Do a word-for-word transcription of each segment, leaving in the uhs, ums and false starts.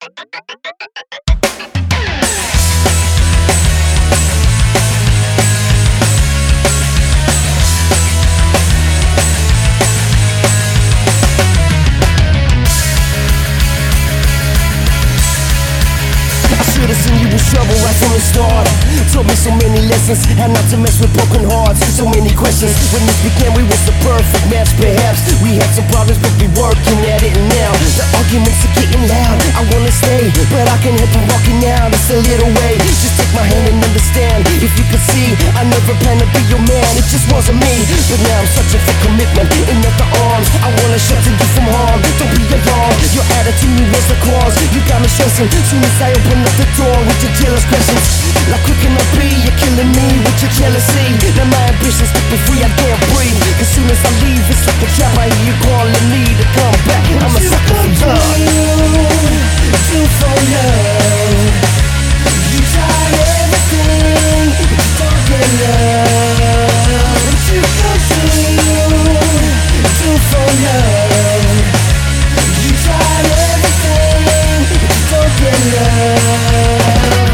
Should've seen you in trouble right from the start. Told me so many lessons, how not to mess with broken hearts. So many questions. When this began, we was the perfect match. Perhaps we had some problems, but we working at it now. The arguments are getting loud. I wanna stay, but I can't help but walking out. It's a little way. Just take my hand and understand. If you could see, I never planned to be your man. It just wasn't me. But now I'm searching for commitment in other arms. I wanna shelter you from harm. Don't be alarmed. Your attitude was the cause. You got me stressing. Soon as I open up the door with your jealous questions, like quick can I be? You're killing me with your jealousy. Now my ambitions keep me free, I can't breathe. As soon as I leave, it's like a trap. I hear you calling me to come back. I'm a sucker for love. Do for love. You try everything, but you don't get love. What you gon' do? Do for love. You try everything, but you don't get love.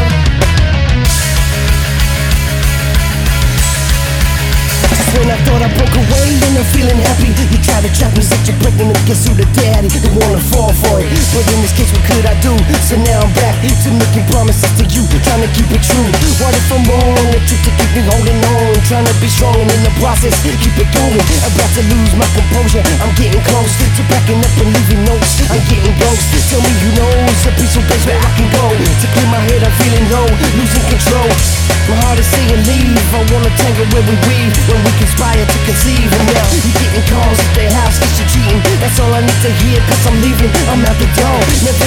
When I thought I broke away and I'm feeling happy, you tried to trap me, said you're pregnant and guess who the daddy? They wanna fall for it, but in this case what could I do? So now I'm back to making promises to you, trying to keep it true. What if I'm wrong? The truth to keep me holding on, trying to be strong and in the process keep it going. About to lose my composure, I'm getting close to backing up and leaving notes. I'm getting ghost. Tell me you know it's a piece of place where I can go to clear my head. I'm feeling low, losing control. My heart is saying leave. I wanna tangle where we weave, when we conspire to conceive. And now you're getting calls at their house, cause you're cheating. That's all I need to hear, cause I'm leaving. I'm out the door. Never